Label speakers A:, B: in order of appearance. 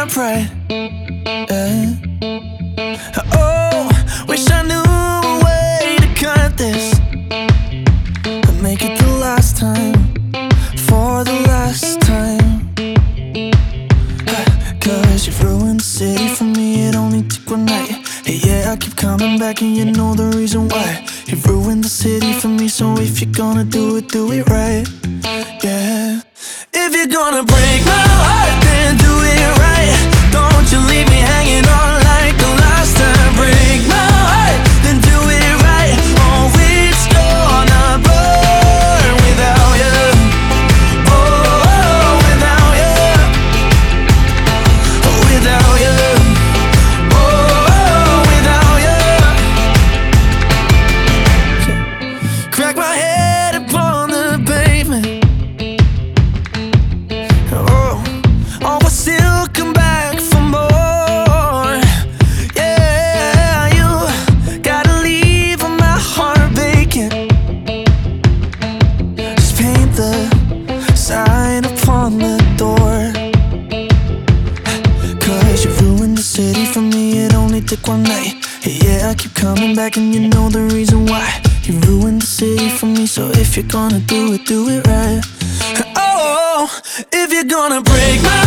A: pride. Yeah. Oh, wish I knew a way to cut this and make it the last time, for the last time. Cause you've ruined the city for me, it only took one night. Hey, yeah, I keep coming back and you know the reason why. You've ruined the city for me, so if you're gonna do it right. Yeah. If you're gonna break my heart, then do it right. Don't you leave me hanging on like the last time. Break my heart, then do it right. Oh, it's gonna burn without you. Oh, without you. Oh, without you. Oh, without you. Crack my head upon the pavement. Still come back for more. Yeah, you gotta leave my heart vacant. Just paint the sign upon the door. Cause you ruined the city for me, it only took one night. Hey, yeah, I keep coming back and you know the reason why. You ruined the city for me, so if you're gonna do it right. Oh, if you're gonna break my